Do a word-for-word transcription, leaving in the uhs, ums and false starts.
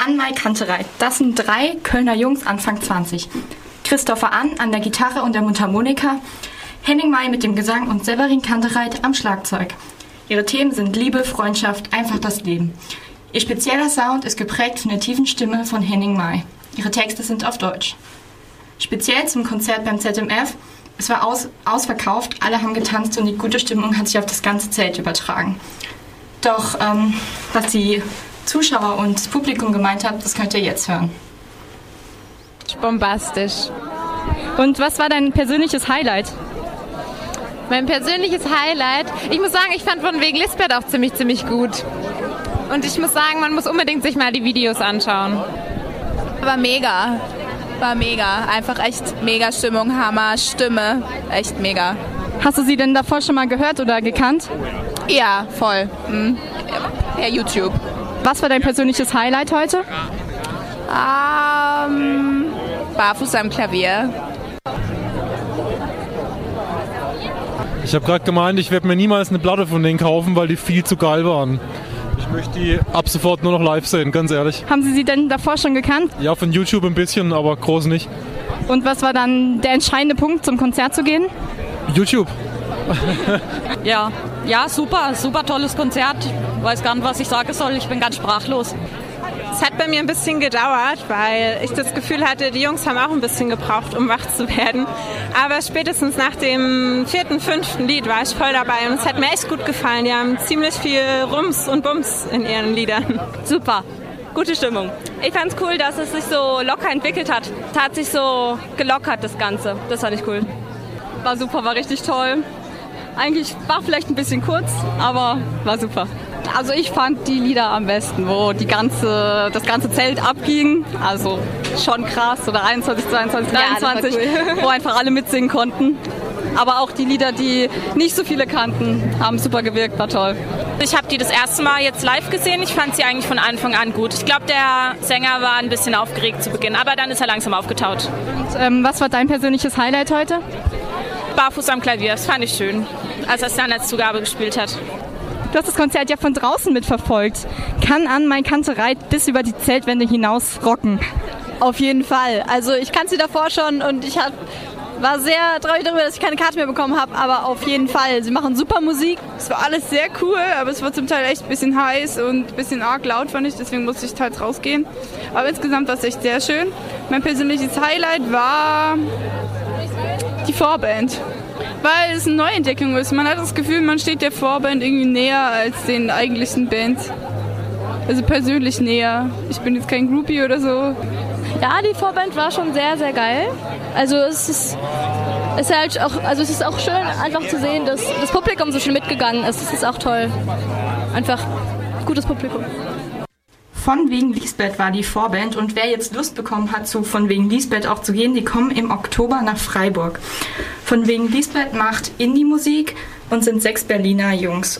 Ann-Mai Kantereit, das sind drei Kölner Jungs Anfang zwanzig. Christopher Ann an der Gitarre und der Mundharmonika, Henning Mai mit dem Gesang und Severin Kantereit am Schlagzeug. Ihre Themen sind Liebe, Freundschaft, einfach das Leben. Ihr spezieller Sound ist geprägt von der tiefen Stimme von Henning Mai. Ihre Texte sind auf Deutsch. Speziell zum Konzert beim Z M F, es war aus, ausverkauft, alle haben getanzt und die gute Stimmung hat sich auf das ganze Zelt übertragen. Doch ähm, was die Zuschauer und das Publikum gemeint hat, das könnt ihr jetzt hören. Bombastisch. Und was war dein persönliches Highlight? Mein persönliches Highlight? Ich muss sagen, ich fand von wegen Lisbeth auch ziemlich, ziemlich gut. Und ich muss sagen, man muss unbedingt sich mal die Videos anschauen. War mega. War mega. Einfach echt mega Stimmung, Hammer, Stimme. Echt mega. Hast du sie denn davor schon mal gehört oder gekannt? Ja, voll. Mhm. Per YouTube. Was war dein persönliches Highlight heute? Ähm, barfuß am Klavier. Ich habe gerade gemeint, ich werde mir niemals eine Platte von denen kaufen, weil die viel zu geil waren. Ich möchte die ab sofort nur noch live sehen, ganz ehrlich. Haben Sie sie denn davor schon gekannt? Ja, von YouTube ein bisschen, aber groß nicht. Und was war dann der entscheidende Punkt, zum Konzert zu gehen? YouTube. Ja, ja, super, super tolles Konzert. Ich weiß gar nicht, was ich sagen soll. Ich bin ganz sprachlos. Es hat bei mir ein bisschen gedauert, weil ich das Gefühl hatte, die Jungs haben auch ein bisschen gebraucht, um wach zu werden. Aber spätestens nach dem vierten, fünften Lied war ich voll dabei und es hat mir echt gut gefallen. Die haben ziemlich viel Rums und Bums in ihren Liedern. Super, gute Stimmung. Ich fand's cool, dass es sich so locker entwickelt hat. Es hat sich so gelockert, das Ganze. Das fand ich cool. War super, war richtig toll. Eigentlich war vielleicht ein bisschen kurz, aber war super. Also ich fand die Lieder am besten, wo die ganze, das ganze Zelt abging. Also schon krass, oder einundzwanzig, zweiundzwanzig, dreiundzwanzig, ja, cool. Wo einfach alle mitsingen konnten. Aber auch die Lieder, die nicht so viele kannten, haben super gewirkt, war toll. Ich habe die das erste Mal jetzt live gesehen. Ich fand sie eigentlich von Anfang an gut. Ich glaube, der Sänger war ein bisschen aufgeregt zu Beginn, aber dann ist er langsam aufgetaut. Und ähm, was war dein persönliches Highlight heute? Barfuß am Klavier, das fand ich schön, als er Standardzugabe gespielt hat. Du hast das Konzert ja von draußen mitverfolgt. Kann Ann-Mai Kantereit bis über die Zeltwände hinaus rocken? Auf jeden Fall. Also ich kannte sie davor schon und ich hab, war sehr traurig darüber, dass ich keine Karte mehr bekommen habe, aber auf jeden Fall. Sie machen super Musik. Es war alles sehr cool, aber es war zum Teil echt ein bisschen heiß und ein bisschen arg laut, fand ich. Deswegen musste ich teils rausgehen. Aber insgesamt war es echt sehr schön. Mein persönliches Highlight war die Vorband. Weil es eine Neuentdeckung ist. Man hat das Gefühl, man steht der Vorband irgendwie näher als den eigentlichen Bands. Also persönlich näher. Ich bin jetzt kein Groupie oder so. Ja, die Vorband war schon sehr, sehr geil. Also es ist, es ist halt auch, also es ist auch schön, einfach zu sehen, dass das Publikum so schön mitgegangen ist. Das ist auch toll. Einfach gutes Publikum. Von wegen Lisbeth war die Vorband und wer jetzt Lust bekommen hat, zu Von wegen Lisbeth auch zu gehen, die kommen im Oktober nach Freiburg. Von wegen Lisbeth macht Indie-Musik und sind sechs Berliner Jungs.